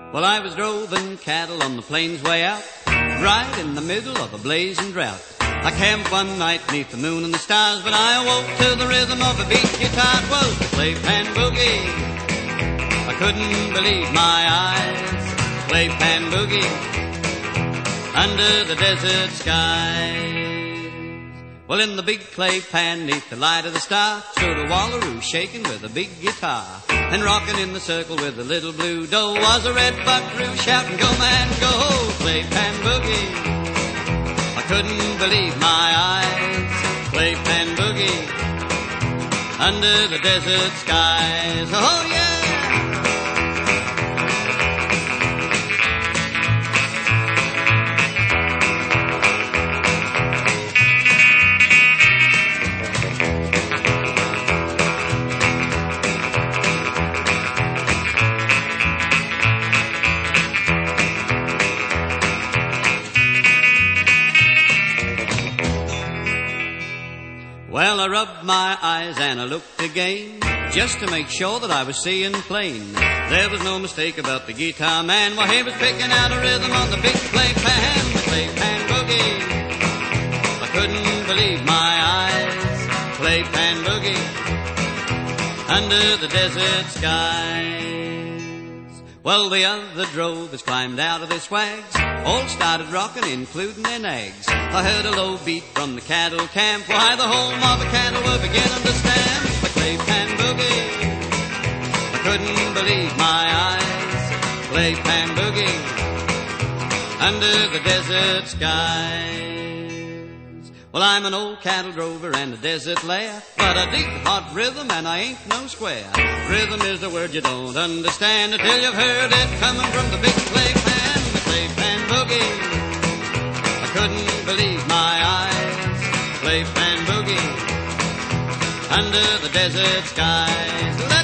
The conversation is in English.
Well, I was droving cattle on the plains way out, right in the middle of a blazing drought. I camped one night neath the moon and the stars, but I awoke to the rhythm of a beat guitar. It was the Claypan Boogie. I couldn't believe my eyes. Claypan Boogie under the desert skies. Well, in the big clay pan neath the light of the star stood a wallaroo shaking with a big guitar. And rocking in the circle with a little blue doe was a red buckaroo shouting, "Go man, go, Claypan Boogie." I couldn't believe my eyes. Claypan Boogie under the desert skies. Oh yeah! Well, I rubbed my eyes and I looked again, just to make sure that I was seeing plain. There was no mistake about the guitar man, while he was picking out a rhythm on the big Claypan, the Claypan Boogie. I couldn't believe my eyes. Claypan Boogie under the desert skies. Well, the other drovers climbed out of their swags, all started rocking, including their nags. I heard a low beat from the cattle camp, why the whole mob of cattle were beginning to stamp. The Claypan Boogie, I couldn't believe my eyes. Claypan Boogie under the desert skies. Well, I'm an old cattle drover and a desert layer, but I dig hot rhythm and I ain't no square. Rhythm is the word you don't understand until you've heard it coming from the big Claypan, the Claypan Boogie. I couldn't believe my eyes. Claypan Boogie under the desert skies.